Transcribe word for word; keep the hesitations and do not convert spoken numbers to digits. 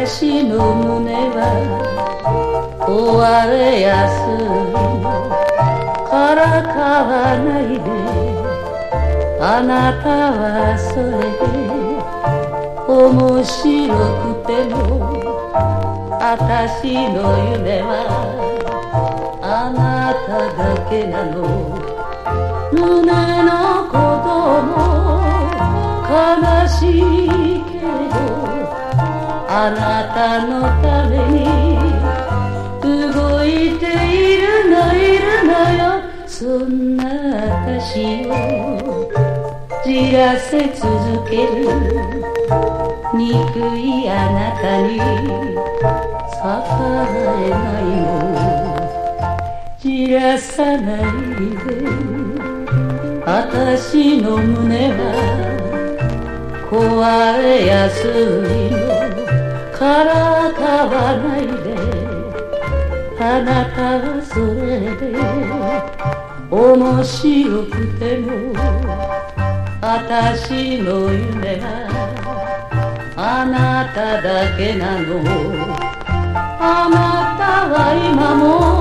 私の胸は壊れやすいのからかわないで、あなたはそれで面白くても私の夢はあなただけなの。胸のことも悲しいけれどあなたのために動いているのいるのよ。そんな私をじらせ続ける憎いあなたに逆らえないの。じらさないで、私の胸は壊れやすいのからかわないで、あなたはそれで面白くても私の夢はあなただけなの。あなたは今も